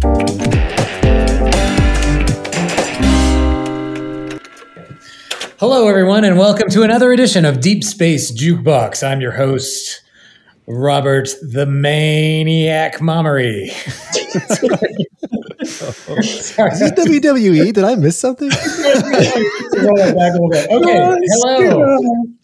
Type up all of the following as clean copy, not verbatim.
Hello, everyone, and welcome to another edition of Deep Space Jukebox. I'm your host, Robert the Maniac Momery. Is this WWE? Did I miss something? Okay, hello.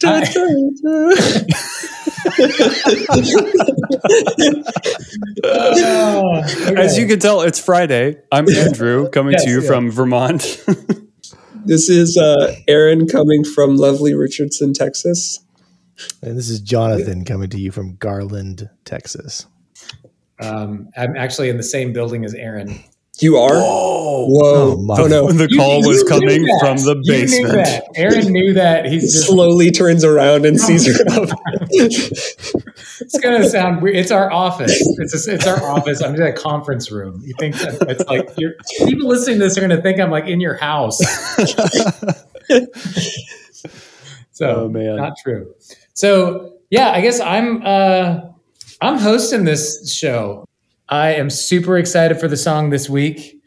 Okay. As you can tell, it's Friday. I'm Andrew, coming to you from Vermont. This is Aaron coming from lovely Richardson, Texas. And this is Jonathan coming to you from Garland, Texas. I'm actually in the same building as Aaron. You are? Whoa. No. The call was coming from the basement. You knew that. Aaron knew that. He slowly turns around and sees her up. It's going to sound weird. It's our office. It's our office. I'm in a conference room. You think that it's like people listening to this are going to think I'm like in your house. So, not true. So, yeah, I guess I'm hosting this show. I am super excited for the song this week.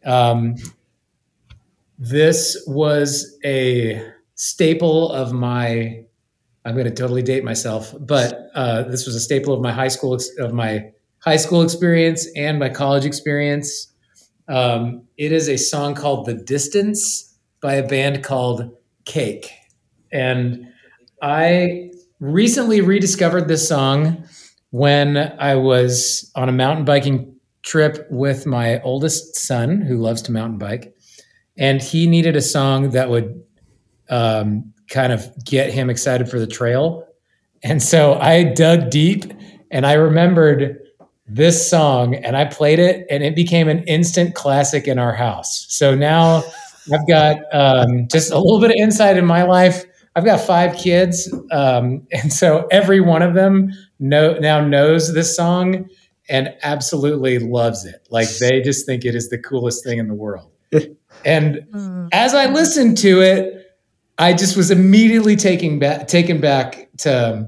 This was a staple of my. I'm going to totally date myself, but this was a staple of my high school experience and my college experience. It is a song called "The Distance" by a band called Cake, and I recently rediscovered this song when I was on a mountain biking trip with my oldest son, who loves to mountain bike, and he needed a song that would kind of get him excited for the trail. And so I dug deep and I remembered this song and I played it and it became an instant classic in our house. So now I've got just a little bit of insight in my life. I've got 5 kids. And so every one of them now knows this song and absolutely loves it. Like they just think it is the coolest thing in the world. And as I listened to it, I just was immediately taken back to,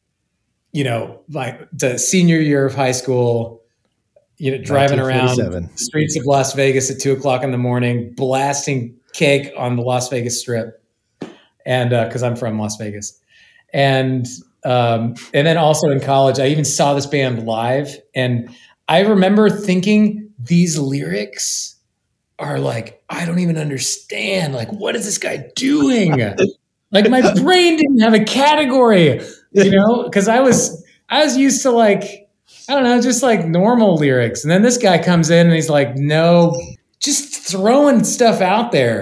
like the senior year of high school, driving around the streets of Las Vegas at 2:00 in the morning, blasting Cake on the Las Vegas Strip. And because I'm from Las Vegas. And then also in college, I even saw this band live. And I remember thinking these lyrics are like, I don't even understand. Like, what is this guy doing? Like my brain didn't have a category, because I was used to like, I don't know, just like normal lyrics. And then this guy comes in and he's like, no, just throwing stuff out there,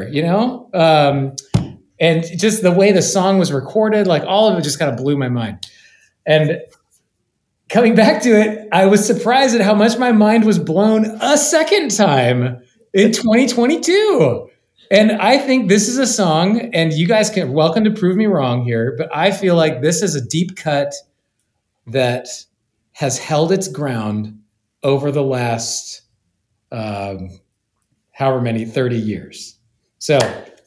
and just the way the song was recorded, like all of it just kind of blew my mind. And coming back to it, I was surprised at how much my mind was blown a second time in 2022. And I think this is a song, and you guys can welcome to prove me wrong here, but I feel like this is a deep cut that has held its ground over the last however many, 30 years. So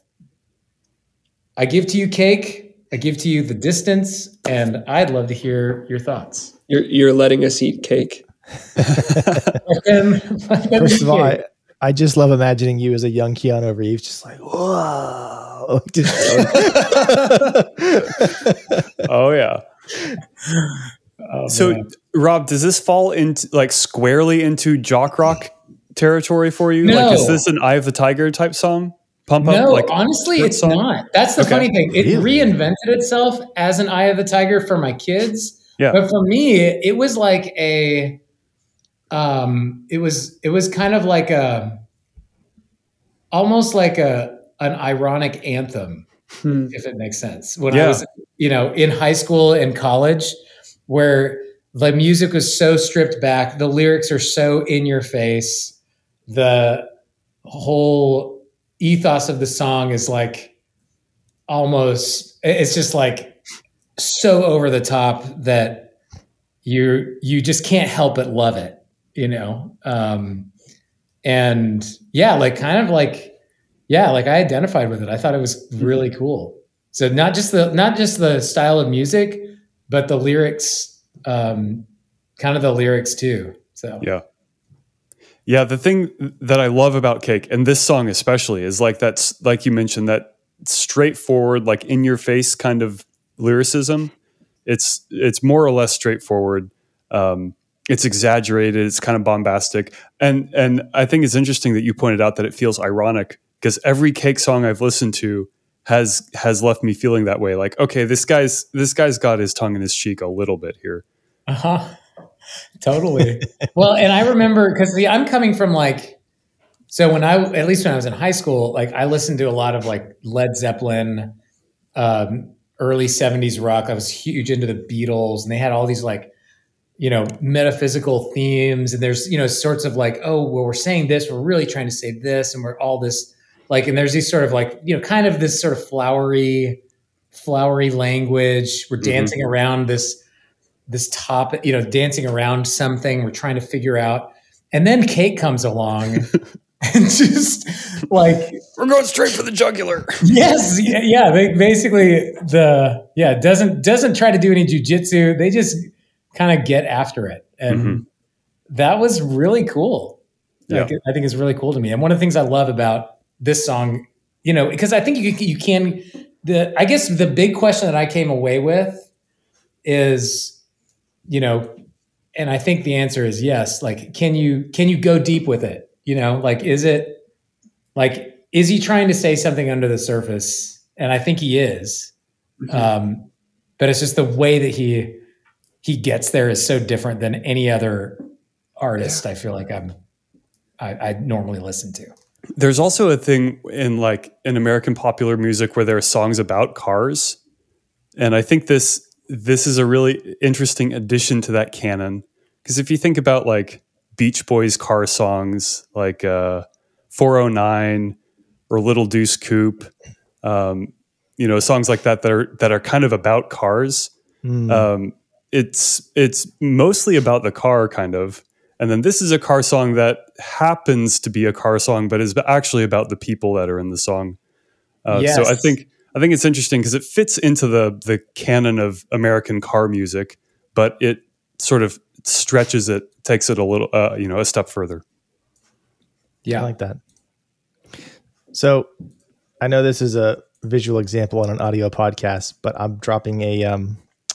I give to you Cake, I give to you The Distance, and I'd love to hear your thoughts. You're letting us eat cake. First of all, I just love imagining you as a young Keanu Reeves, just like, whoa. Oh, yeah. So, man. Rob, does this fall into like squarely into jock rock territory for you? No. Like, is this an Eye of the Tiger type song? Pump up? No, Like, honestly, it's not. That's the funny thing. It reinvented itself as an Eye of the Tiger for my kids. Yeah. But for me, it was like it was kind of like almost like an ironic anthem, if it makes sense. When I was, in high school and college, where the music was so stripped back, the lyrics are so in your face, the whole ethos of the song is like it's just like so over the top that you just can't help but love it. And like I identified with it. I thought it was really cool. So not just the style of music, but the lyrics, kind of the lyrics too. So yeah. Yeah, the thing that I love about Cake, and this song especially, is like that's like you mentioned, that straightforward, like in your face kind of lyricism. It's more or less straightforward. It's exaggerated. It's kind of bombastic, and I think it's interesting that you pointed out that it feels ironic, because every Cake song I've listened to has left me feeling that way. Like, okay, this guy's got his tongue in his cheek a little bit here. Totally. Well, and I remember, because I'm coming from like, so at least when I was in high school, like I listened to a lot of like Led Zeppelin, early 70s rock. I was huge into the Beatles, and they had all these like, metaphysical themes. And there's, sorts of like, oh, well, we're saying this, we're really trying to say this, and we're all this like, and there's these sort of like, kind of this sort of flowery language. We're dancing around this topic, dancing around something we're trying to figure out. And then Cake comes along and just like, we're going straight for the jugular. Yes. Yeah. Basically doesn't try to do any jujitsu. They just kind of get after it. And that was really cool. Yeah. I think it's really cool to me. And one of the things I love about this song, because I think you can, I guess the big question that I came away with is, and I think the answer is yes. Like, can you go deep with it? Like, is he trying to say something under the surface? And I think he is. But it's just the way that he gets there is so different than any other artist. I feel like I normally listen to. There's also a thing in American popular music where there are songs about cars. And I think this is a really interesting addition to that canon. Because if you think about like Beach Boys car songs, like 409 or Little Deuce Coupe, songs like that are kind of about cars. It's mostly about the car, kind of. And then this is a car song that happens to be a car song, but is actually about the people that are in the song. Yes. So I think it's interesting because it fits into the canon of American car music, but it sort of stretches it, takes it a little, a step further. Yeah, I like that. So I know this is a visual example on an audio podcast, but I'm dropping a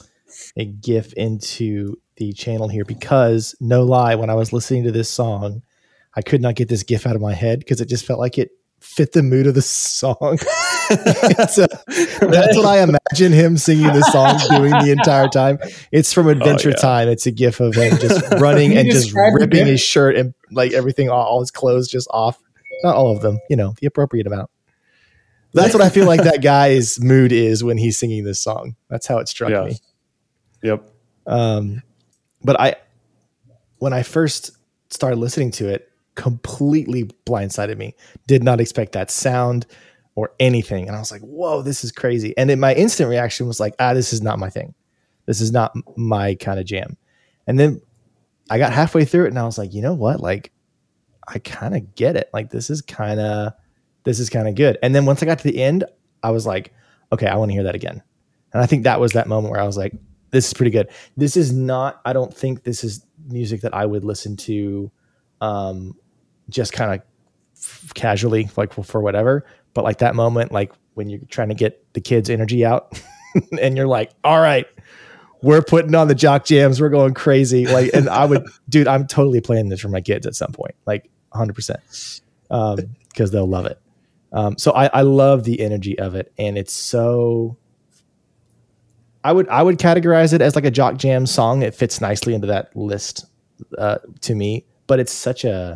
GIF into the channel here because, no lie, when I was listening to this song, I could not get this GIF out of my head because it just felt like it fit the mood of the song. So that's what I imagine him singing the song doing the entire time. It's from Adventure Time. It's a GIF of him just running and just ripping his shirt and like everything, all his clothes just off. Not all of them, the appropriate amount. That's what I feel like that guy's mood is when he's singing this song. That's how it struck me. Yep. But when I first started listening to it, completely blindsided me. Did not expect that sound or anything. And I was like, whoa, this is crazy. And then my instant reaction was like, this is not my thing. This is not my kind of jam. And then I got halfway through it and I was like, you know what? Like, I kind of get it. Like, this is kind of good. And then once I got to the end, I was like, okay, I want to hear that again. And I think that was that moment where I was like, this is pretty good. This is not, I don't think this is music that I would listen to just kind of casually, like for whatever. But like that moment, like when you're trying to get the kids' energy out and you're like, all right, we're putting on the jock jams. We're going crazy. Like, and I'm totally playing this for my kids at some point, like 100%, because they'll love it. So I love the energy of it. And it's so, I would categorize it as like a jock jam song. It fits nicely into that list to me, but it's such a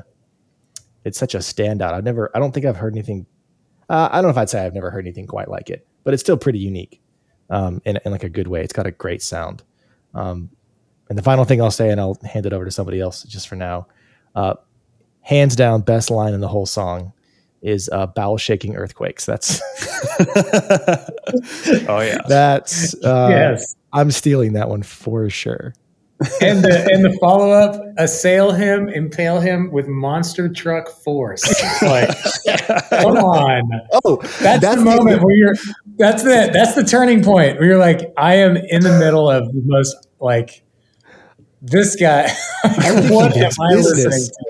standout. I don't think I've heard anything. I don't know if I'd say I've never heard anything quite like it, but it's still pretty unique in like a good way. It's got a great sound. And the final thing I'll say, and I'll hand it over to somebody else just for now, hands down, best line in the whole song is bowel shaking earthquakes. That's oh yeah. That's yes. I'm stealing that one for sure. And the follow up: assail him, impale him with monster truck force. Like, come on! Oh, that's the moment where you're. That's the turning point where you're like, I am in the middle of the most like this guy. What am I listening to?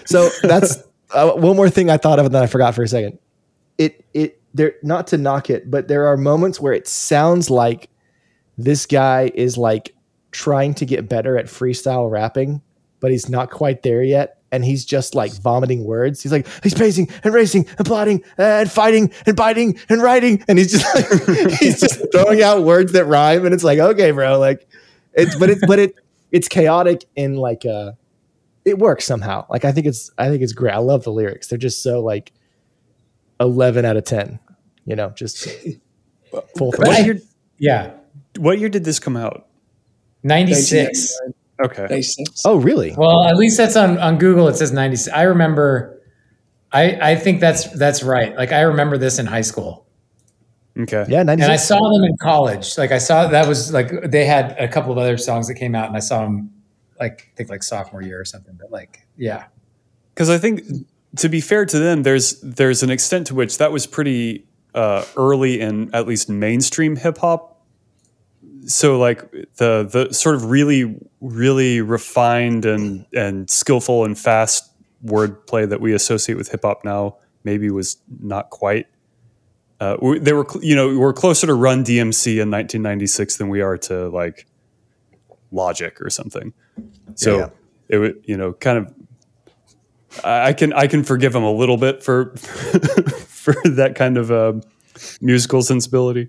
So that's one more thing I thought of and then I forgot for a second. There, not to knock it, but there are moments where it sounds like this guy is like trying to get better at freestyle rapping, but he's not quite there yet. And he's just like vomiting words. He's like, he's pacing and racing and plotting and fighting and biting and writing. And he's just like, he's just throwing out words that rhyme. And it's like, okay, bro, like it's chaotic in like, it works somehow. Like, I think it's great. I love the lyrics. They're just so like 11 out of 10, you know, just full throw. Yeah. What year did this come out? 96. Okay. 96. Oh, really? Well, at least that's on Google. It says 96. I remember. I think that's right. Like, I remember this in high school. Okay. Yeah, 96. And I saw them in college. Like, I saw that was like they had a couple of other songs that came out, and I saw them like I think like sophomore year or something. But like, yeah, Because I think, to be fair to them, there's an extent to which that was pretty early in at least mainstream hip hop. So like the sort of really, really refined and skillful and fast wordplay that we associate with hip hop now maybe was not quite. They were, we're closer to Run DMC in 1996 than we are to like Logic or something. So it would, kind of. I can forgive him a little bit for for that kind of musical sensibility.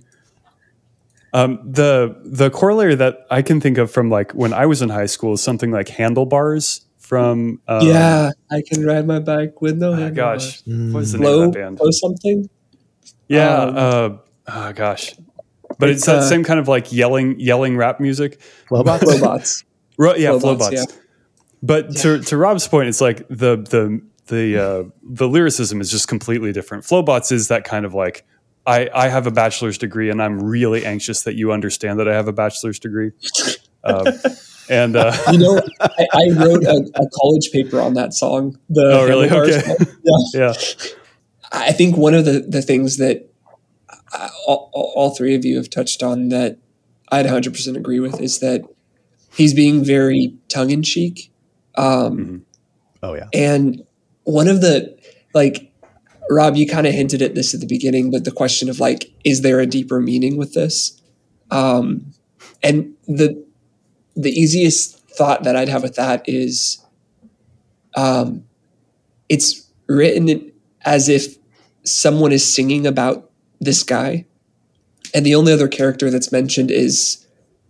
The corollary that I can think of from like when I was in high school is something like Handlebars from I can ride my bike with no handlebars. gosh, what is the name of that band? Flow something. Yeah, gosh, but it's that same kind of like yelling rap music. Flowbots? Flowbots. Flowbots. Yeah. But to Rob's point, it's like the lyricism is just completely different. Flowbots is that kind of like, I have a bachelor's degree and I'm really anxious that you understand that I have a bachelor's degree. I wrote a college paper on that song. Oh, really? Okay. Song. Yeah. I think one of the things that all three of you have touched on that I'd 100% agree with is that he's being very tongue-in-cheek. Oh, yeah. And one of the, like, Rob, you kind of hinted at this at the beginning, but the question of like, is there a deeper meaning with this? And the easiest thought that I'd have with that is, it's written as if someone is singing about this guy, and the only other character that's mentioned is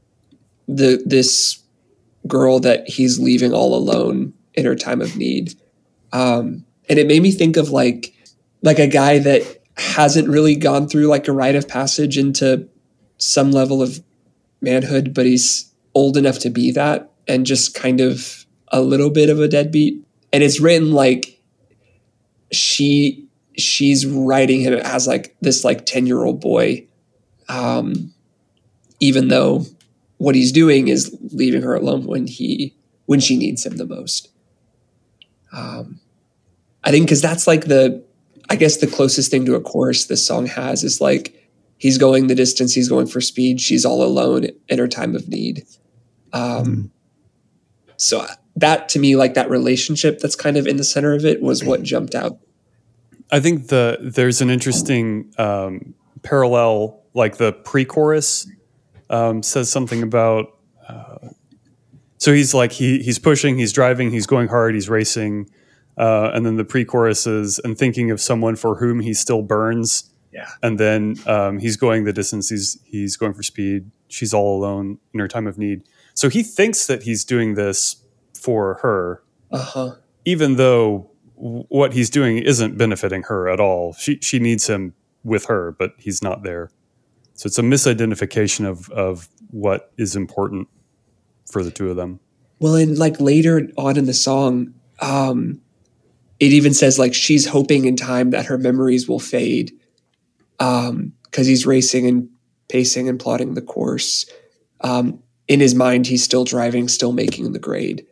this girl that he's leaving all alone in her time of need. And it made me think of like a guy that hasn't really gone through like a rite of passage into some level of manhood, but he's old enough to be that and just kind of a little bit of a deadbeat. And it's written like she's writing him as like this like 10-year-old boy, even though what he's doing is leaving her alone when she needs him the most. I think because that's like the closest thing to a chorus this song has is like he's going the distance, he's going for speed, she's all alone in her time of need. So that to me, like that relationship that's kind of in the center of it was what jumped out. I think there's an interesting parallel, like the pre-chorus says something about. So he's like he's pushing, he's driving, he's going hard, he's racing, and then the pre-chorus is and thinking of someone for whom he still burns. Yeah, and then he's going the distance, he's going for speed. She's all alone in her time of need. So he thinks that he's doing this for her, even though what he's doing isn't benefiting her at all. She needs him with her, but he's not there. So it's a misidentification of what is important for the two of them. Well, and like later on in the song, it even says like she's hoping in time that her memories will fade, because he's racing and pacing and plotting the course. In his mind, he's still driving, still making the grade.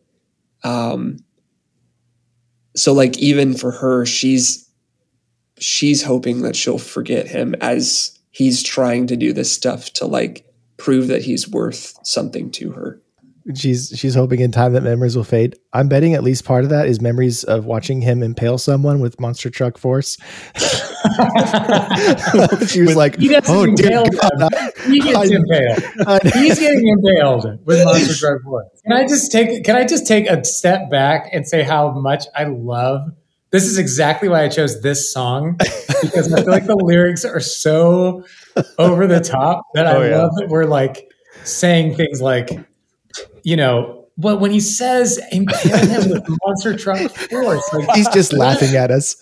So like even for her, she's hoping that she'll forget him as he's trying to do this stuff to like prove that he's worth something to her. she's hoping in time that memories will fade. I'm betting at least part of that is memories of watching him impale someone with monster truck force. She was like, "Oh dear God, he gets impaled. He's getting impaled with monster truck force." Can I just take a step back and say how much I love? This is exactly why I chose this song, because I feel like the lyrics are so over the top that I love that we're like saying things like, you know, but when he says impale him with monster truck force, like, he's just laughing at us.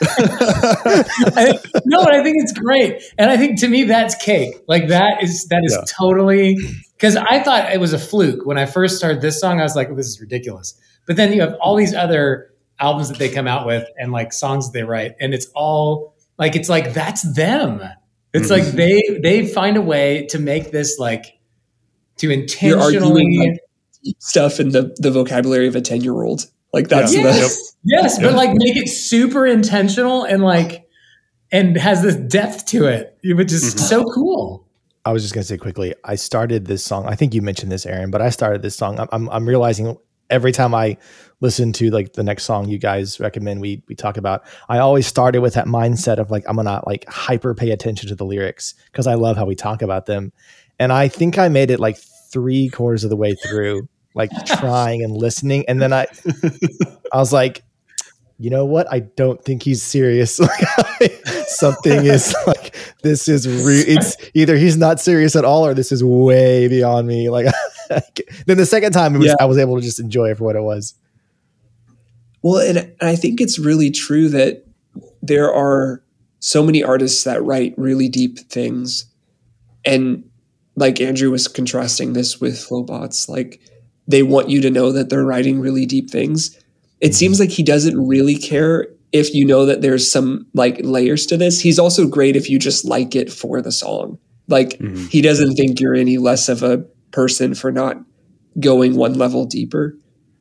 No, but I think it's great, and I think to me that's Cake. Like that is totally, because I thought it was a fluke when I first started this song. I was like, well, this is ridiculous. But then you have all these other albums that they come out with and like songs that they write, and it's all like, it's like that's them. It's like they find a way to make this like, to intentionally stuff in the vocabulary of a 10-year-old. Like that's yes, but like make it super intentional and like, and has this depth to it, which is so cool. I was just gonna say quickly, I started this song. I think you mentioned this, Aaron, but I started this song. I'm realizing every time I listen to like the next song you guys recommend we talk about, I always started with that mindset of like, I'm gonna like hyper pay attention to the lyrics because I love how we talk about them. And I think I made it like 3/4 of the way through, like trying and listening. And then I was like, you know what? I don't think he's serious. Something is like, this is it's either he's not serious at all or this is way beyond me. Like then the second time I was able to just enjoy it for what it was. Well, and I think it's really true that there are so many artists that write really deep things. And like Andrew was contrasting this with Flowbots, like they want you to know that they're writing really deep things. It seems like he doesn't really care if you know that there's some like layers to this. He's also great if you just like it for the song. Like he doesn't think you're any less of a person for not going one level deeper.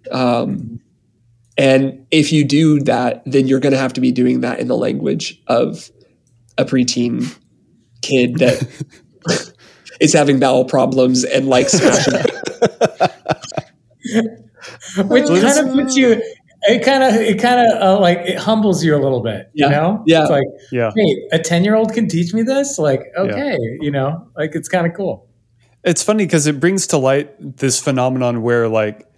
And if you do that, then you're going to have to be doing that in the language of a preteen kid that is having bowel problems and like smashing. Which kind of puts you, it kind of like, it humbles you a little bit, you know? Yeah. It's like, hey, a 10-year-old can teach me this? Like, okay, you know, like it's kind of cool. It's funny because it brings to light this phenomenon where like,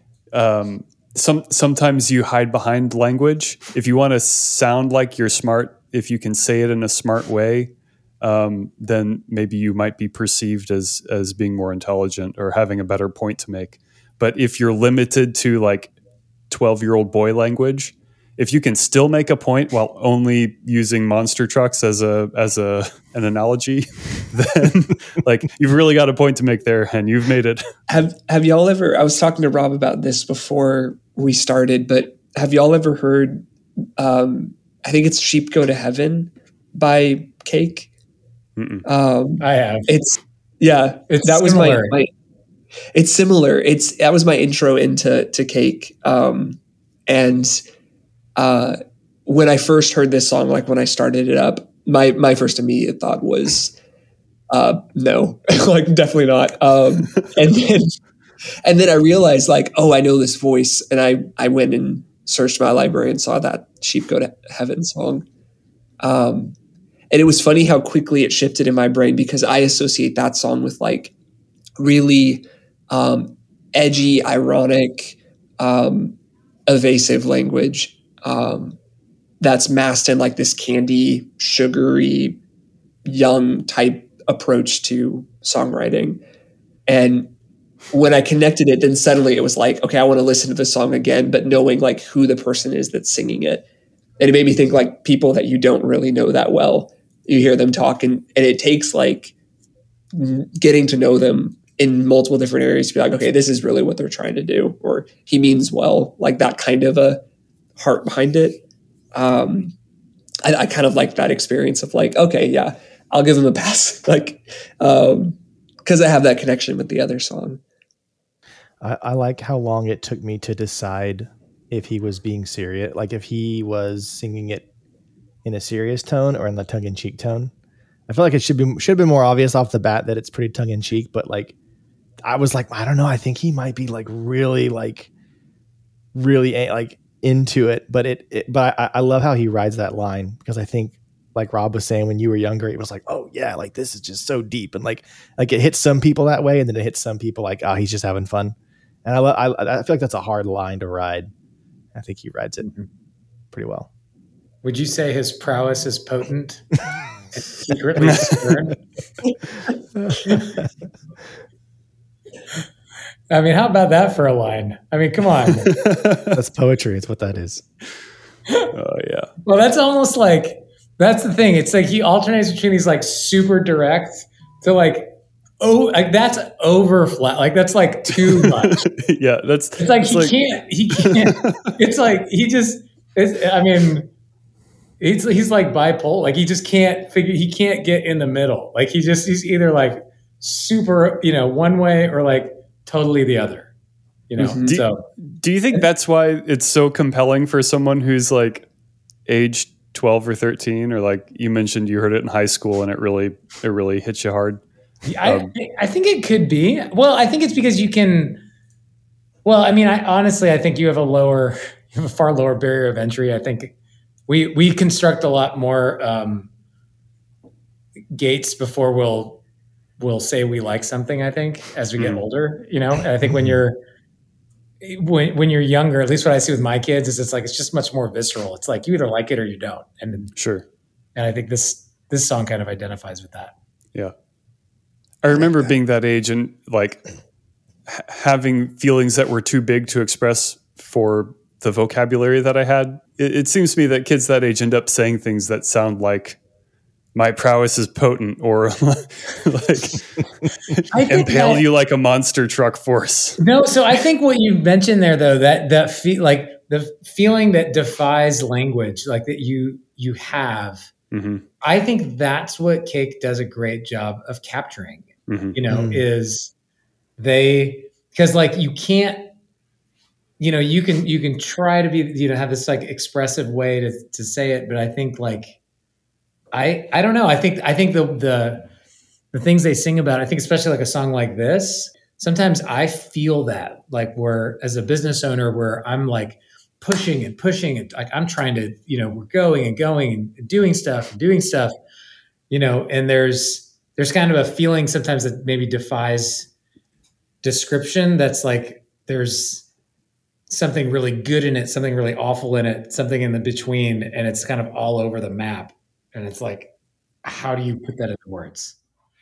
sometimes you hide behind language. If you want to sound like you're smart, if you can say it in a smart way, then maybe you might be perceived as being more intelligent or having a better point to make. But if you're limited to like 12-year-old boy language, if you can still make a point while only using monster trucks as an analogy, then like you've really got a point to make there, and you've made it. Have y'all ever? I was talking to Rob about this before we started, but have y'all ever heard? I think it's "Sheep Go to Heaven" by Cake. I have. It's that was my. It's similar. That was my intro into Cake. And when I first heard this song, like when I started it up, my first immediate thought was, no, like definitely not. And then I realized like, oh, I know this voice. And I went and searched my library and saw that "Sheep Go to Heaven" song. And it was funny how quickly it shifted in my brain because I associate that song with like really edgy, ironic, evasive language that's masked in like this candy, sugary, young type approach to songwriting. And when I connected it, then suddenly it was like, okay, I want to listen to the song again, but knowing like who the person is that's singing it. And it made me think like people that you don't really know that well, you hear them talk and it takes like getting to know them in multiple different areas to be like, okay, this is really what they're trying to do, or he means well, like that kind of a heart behind it. I kind of like that experience of like, okay, yeah, I'll give him a pass. Like, cause I have that connection with the other song. I like how long it took me to decide if he was being serious, like if he was singing it in a serious tone or in the tongue-in-cheek tone. I feel like it should have been more obvious off the bat that it's pretty tongue-in-cheek, but like I was like, I don't know. I think he might be like really like into it, but I love how he rides that line, because I think, like Rob was saying, when you were younger, it was like, oh yeah, like this is just so deep, and like it hits some people that way, and then it hits some people like, oh, he's just having fun. And I feel like that's a hard line to ride. I think he rides it pretty well. Would you say his prowess is potent and secretly stern? I mean, how about that for a line? I mean, come on. That's poetry. It's what that is. Oh yeah. Well, that's almost like, that's the thing. It's like he alternates between these like super direct to like, oh, like that's over flat. Like that's like too much. Yeah, it's like he can't. It's like I mean, he's like bipolar. Like he just can't he can't get in the middle. Like he's either like super, one way or like totally the other, Do you think that's why it's so compelling for someone who's like age 12 or 13, or like you mentioned you heard it in high school and it really hits you hard? I think it could be. Well, I think it's because you can. Well, I mean, I think you have a far lower barrier of entry. I think we construct a lot more gates before we'll say we like something. I think as we get older, and I think when you're younger, at least what I see with my kids is it's just much more visceral. It's like you either like it or you don't. And sure. And I think this song kind of identifies with that. Yeah. I remember being that age and like having feelings that were too big to express for the vocabulary that I had. It seems to me that kids that age end up saying things that sound like my prowess is potent, or like impale you like a monster truck force. No, so I think what you mentioned there, though, that like the feeling that defies language, like that you have. Mm-hmm. I think that's what Cake does a great job of capturing. Mm-hmm. Is because like you can't, you can try to be, have this like expressive way to say it, but I think like I don't know. I think the things they sing about, I think especially like a song like this, sometimes I feel that like where as a business owner where I'm like pushing and like I'm trying to, we're going and doing stuff, and there's kind of a feeling sometimes that maybe defies description. That's like, there's something really good in it, something really awful in it, something in the between, and it's kind of all over the map. And it's like, how do you put that into words?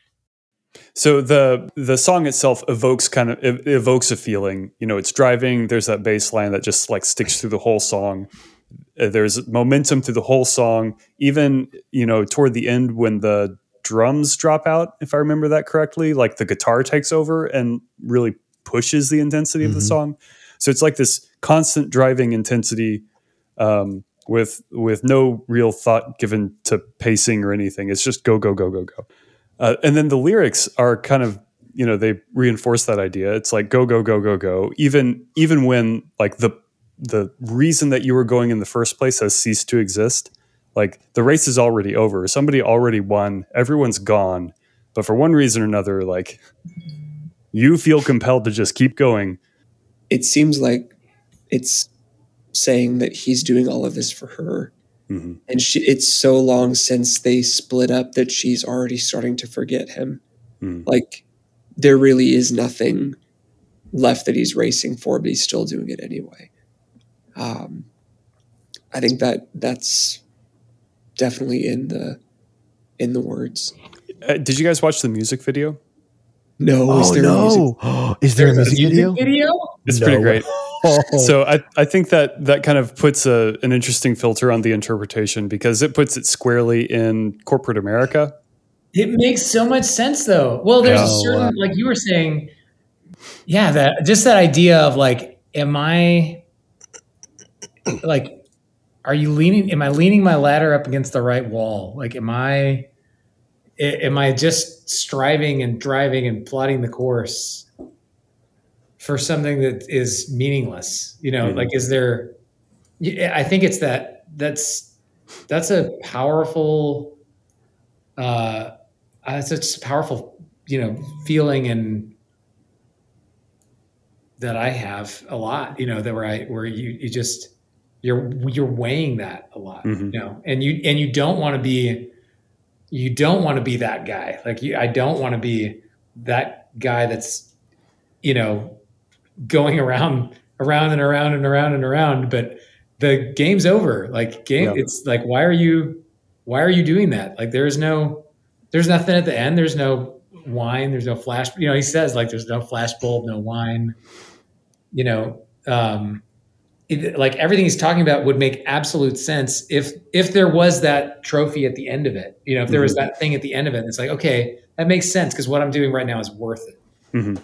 So the song itself evokes a feeling. It's driving. There's that bass line that just like sticks through the whole song. There's momentum through the whole song. Even toward the end when the drums drop out, if I remember that correctly, like the guitar takes over and really pushes the intensity of the song. So it's like this constant driving intensity. With no real thought given to pacing or anything. It's just go, go, go, go, go. And then the lyrics are kind of, they reinforce that idea. It's like go, go, go, go, go. Even when like the reason that you were going in the first place has ceased to exist. Like the race is already over. Somebody already won. Everyone's gone. But for one reason or another, like you feel compelled to just keep going. It seems like it's saying that he's doing all of this for her. Mm-hmm. And it's so long since they split up that she's already starting to forget him. Mm. Like there really is nothing left that he's racing for, but he's still doing it anyway. I think that's definitely in the words. Did you guys watch the music video? No. Is there a music video? It's pretty great. So I think that kind of puts an interesting filter on the interpretation because it puts it squarely in corporate America. It makes so much sense, though. Well, there's a certain, like you were saying, that idea of like, am I leaning my ladder up against the right wall? Like, am I just striving and driving and plotting the course for something that is meaningless? Like, is there, I think it's that's a powerful, it's a powerful, feeling that I have a lot, where you just, you're weighing that a lot, and you don't want to be, that guy. Like I don't want to be that guy that's, going around and around and around and around, but the game's over. It's like, why are you doing that? Like there's nothing at the end. There's no wine. There's no flash. He says like, there's no flash bulb, no wine, like everything he's talking about would make absolute sense if there was that trophy at the end of it. If there was that thing at the end of it, it's like, okay, that makes sense because what I'm doing right now is worth it.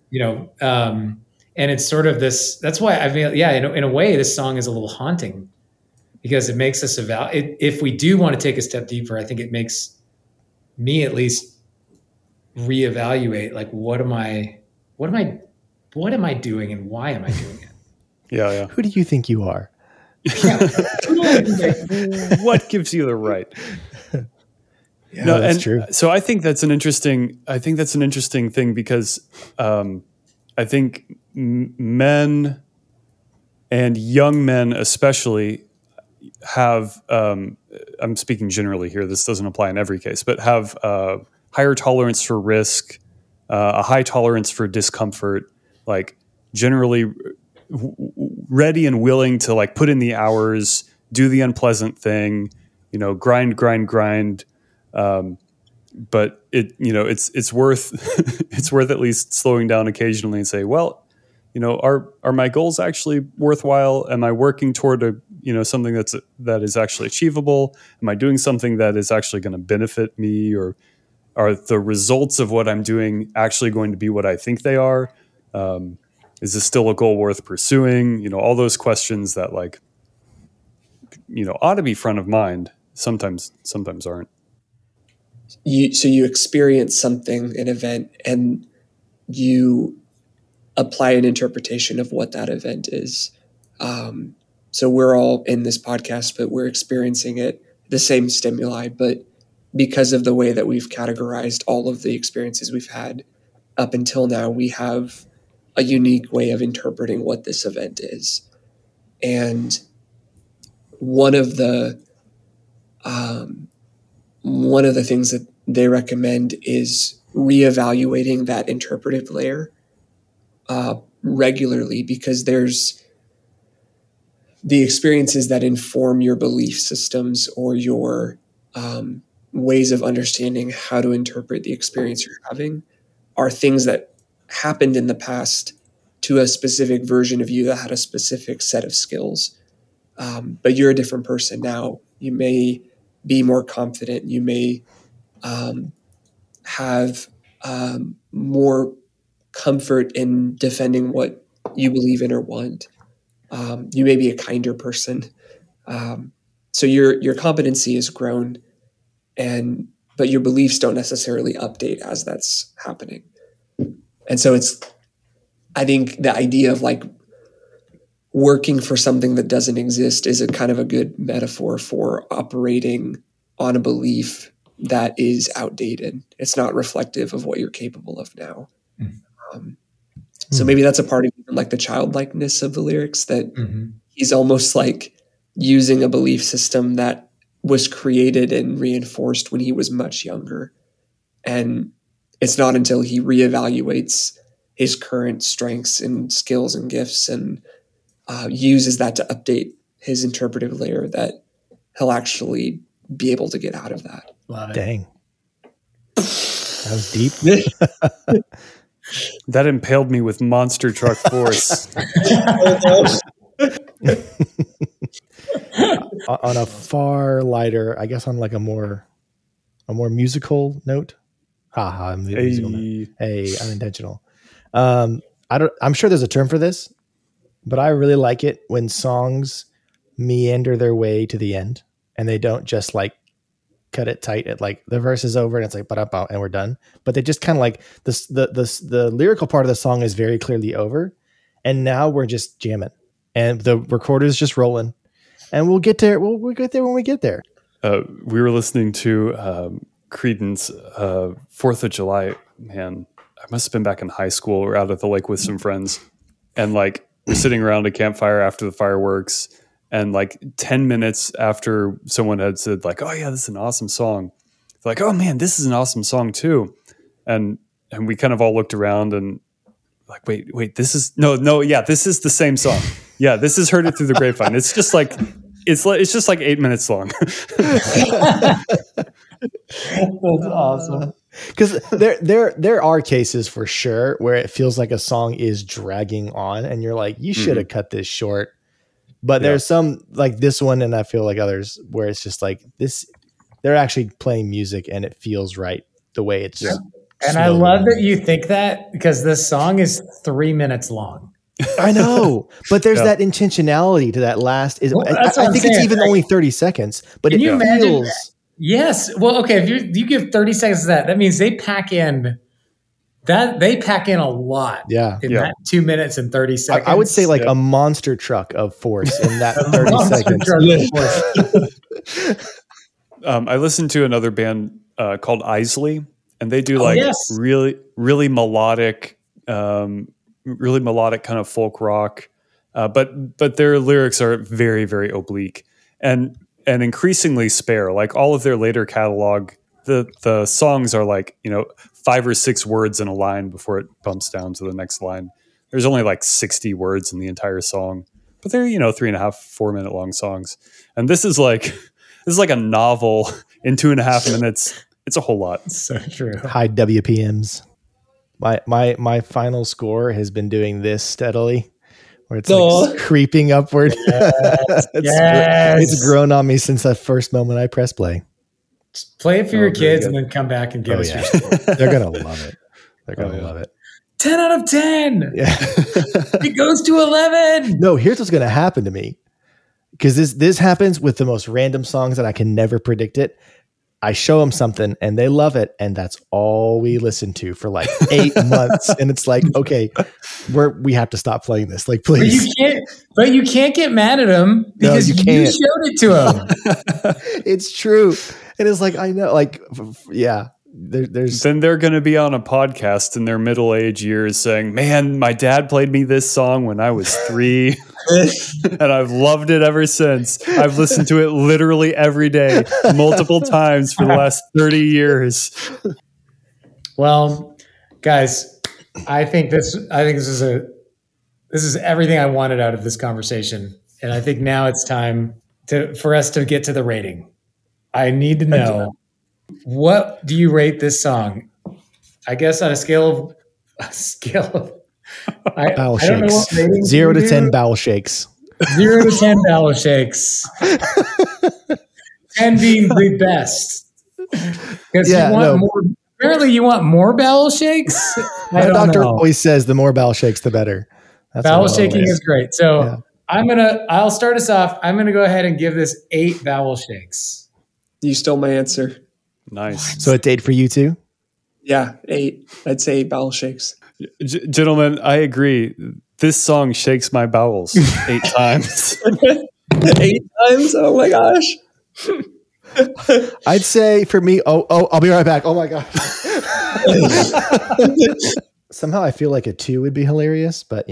And it's sort of this. That's why I feel, in a way, this song is a little haunting because it makes us if we do want to take a step deeper, I think it makes me at least reevaluate, like, what am I doing and why am I doing it? Yeah. Who do you think you are? What gives you the right? Yeah, no, that's true. So I think that's an interesting thing because I think men and young men especially have, I'm speaking generally here, this doesn't apply in every case, but have higher tolerance for risk, a high tolerance for discomfort, like generally ready and willing to like put in the hours, do the unpleasant thing, grind. But it's worth at least slowing down occasionally and say, well, are my goals actually worthwhile? Am I working toward something that is actually achievable? Am I doing something that is actually going to benefit me, or are the results of what I'm doing actually going to be what I think they are? Is this still a goal worth pursuing? All those questions that ought to be front of mind. Sometimes aren't. So you experience something, an event, and you apply an interpretation of what that event is. So we're all in this podcast, but we're experiencing it, the same stimuli, but because of the way that we've categorized all of the experiences we've had up until now, we have a unique way of interpreting what this event is. And one of the things that they recommend is reevaluating that interpretive layer regularly, because there's the experiences that inform your belief systems or your ways of understanding how to interpret the experience you're having are things that happened in the past to a specific version of you that had a specific set of skills. But you're a different person now. You may be more confident. You may have more comfort in defending what you believe in or want. You may be a kinder person. So your competency has grown, but your beliefs don't necessarily update as that's happening. And so I think the idea of like working for something that doesn't exist is a kind of a good metaphor for operating on a belief that is outdated. It's not reflective of what you're capable of now. So maybe that's a part of like the childlikeness of the lyrics, that he's almost like using a belief system that was created and reinforced when he was much younger. And it's not until he reevaluates his current strengths and skills and gifts and uses that to update his interpretive layer that he'll actually be able to get out of that. Love it. Dang. That was deep. That impaled me with monster truck force. On a far lighter, I guess on like a more musical note. Musical note. Hey, unintentional. I'm sure there's a term for this, but I really like it when songs meander their way to the end and they don't just like cut it tight at like the verse is over and it's like ba-da-ba and we're done. But they just kind of like the lyrical part of the song is very clearly over, and now we're just jamming and the recorder is just rolling, and we'll get there. We'll get there when we get there. We were listening to Creedence 4th of July. Man, I must have been back in high school or out at the lake with some friends. and like we're sitting around a campfire after the fireworks, and like 10 minutes after someone had said like, oh yeah, this is an awesome song, like, oh man, this is an awesome song too. And we kind of all looked around and like, wait, this is this is the same song. Yeah, this is Heard It Through the Grapevine. It's just like it's just like 8 minutes long. That's awesome. Because there are cases for sure where it feels like a song is dragging on, and you're like, you should have cut this short. But there's some like this one, and I feel like others where it's just like this. They're actually playing music, and it feels right the way it's. Yeah. And I love that you think that, because this song is 3 minutes long. I know, but there's that intentionality to that last. I think it's even only 30 seconds, but it feels. Yes. Well, okay. If you give 30 seconds to that means they pack in a lot. Yeah. In that 2 minutes and 30 seconds. I would say like a monster truck of force in that 30 seconds. I listened to another band called Isley, and they do really, really melodic, kind of folk rock. But their lyrics are very, very oblique and increasingly spare. Like all of their later catalog, the songs are like, 5 or 6 words in a line before it bumps down to the next line. There's only like 60 words in the entire song, but they're 3.5, 4 minute long songs. And this is like a novel in 2.5 minutes. It's a whole lot. So true. High WPMs. My final score has been doing this steadily, where it's like creeping upward. Yes. It's grown on me since that first moment I press play. Just play it for your kids and then come back and give us your score. They're going to love it. They're going to love it. 10 out of 10. Yeah. It goes to 11. No, here's what's going to happen to me. Because this happens with the most random songs that I can never predict it. I show them something and they love it, and that's all we listen to for like 8 months. And it's like, okay, we have to stop playing this. Like, please. But you can't get mad at them because you showed it to them. It's true. And it's like, I know, like, yeah. There's then they're going to be on a podcast in their middle age years saying, man, my dad played me this song when I was 3 and I've loved it ever since. I've listened to it literally every day, multiple times for the last 30 years. Well, guys, I think this is everything I wanted out of this conversation. And I think now it's time for us to get to the rating. I need to know, what do you rate this song? I guess on a scale of bowel shakes. 0 to 10 bowel shakes. 0 to 10 bowel shakes. 10 being the best. Because you want more. Apparently, you want more bowel shakes. My doctor always says the more bowel shakes, the better. That's bowel shaking is great. So I'll start us off. I'm gonna go ahead and give this 8 bowel shakes. You stole my answer. Nice. So it's 8 for you too? Yeah, 8. I'd say 8 bowel shakes. Gentlemen, I agree. This song shakes my bowels 8 times. 8 times? Oh my gosh. I'd say for me, I'll be right back. Oh my God. Somehow I feel like a 2 would be hilarious, but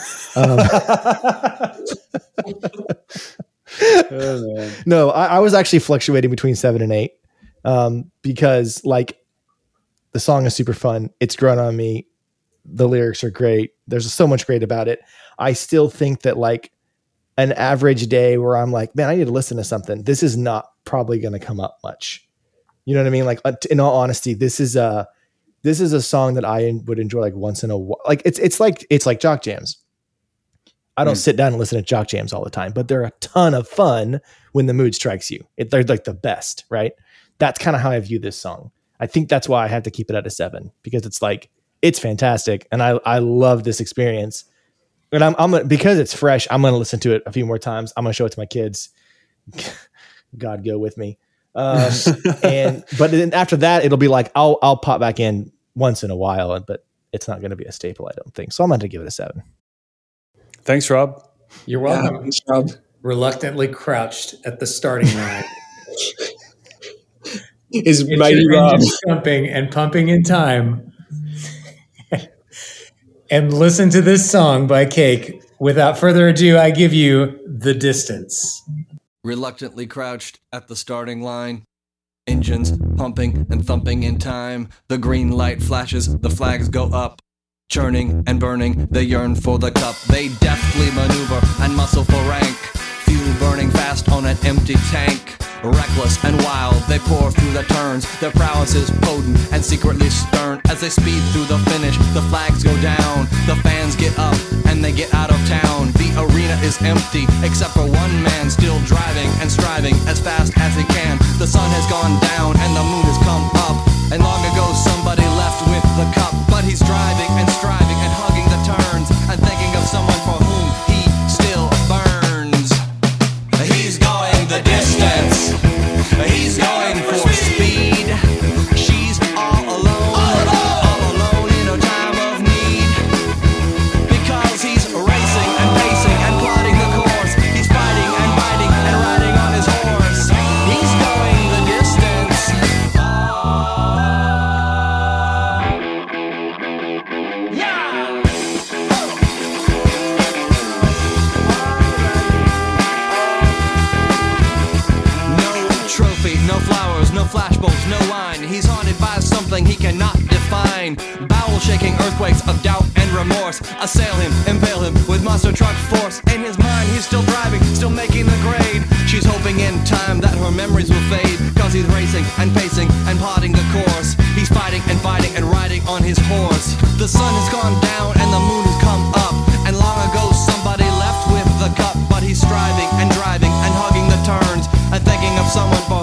No, I was actually fluctuating between 7 and 8 because like the song is super fun. It's grown on me. The lyrics are great. There's so much great about it. I still think that like an average day where I'm like, man, I need to listen to something, this is not probably going to come up much. You know what I mean? Like in all honesty, this is a song that I would enjoy like once in a while. Like it's like jock jams. I don't sit down and listen to jock jams all the time, but they're a ton of fun when the mood strikes you. They're like the best, right? That's kind of how I view this song. I think that's why I had to keep it at a 7, because it's like, it's fantastic. And I love this experience. And I'm because it's fresh, I'm going to listen to it a few more times. I'm going to show it to my kids. God go with me. But then after that, it'll be like, I'll pop back in once in a while, but it's not going to be a staple, I don't think. So I'm going to give it a 7. Thanks, Rob. You're welcome. Yeah, thanks, Rob. Reluctantly crouched at the starting line. Is mighty Rob jumping and pumping in time. and listen to this song by Cake. Without further ado, I give you The Distance. Reluctantly crouched at the starting line, engines pumping and thumping in time. The green light flashes, the flags go up. Churning and burning, they yearn for the cup. They deftly maneuver and muscle for rank. Fuel burning fast on an empty tank. Reckless and wild, they pour through the turns. Their prowess is potent and secretly stern. As they speed through the finish, the flags go down. The fans get up and they get out of town. The arena is empty, except for one man still driving and striving as fast as he can. The sun has gone down and the moon has come up. And long ago somebody left with the cup. But he's driving and striving and hugging the turns and thinking of someone for whom he still burns. He's going the distance. He's going for speed. She's all alone in a time of need. Because he's racing and pacing and plotting the course. He's fighting and biting and riding on his horse. He's going the distance. Yeah! Trophy, no flowers, no flashbulbs, no wine. He's haunted by something he cannot define. Bowel-shaking earthquakes of doubt and remorse assail him, impale him with monster truck force. In his mind, he's still driving, still making the grade. She's hoping in time that her memories will fade. Cause he's racing and pacing and plotting the course. He's fighting and fighting and riding on his horse. The sun has gone down and the moon has come up. And long ago somebody left with the cup. But he's striving and driving and hugging the turns and thinking of someone for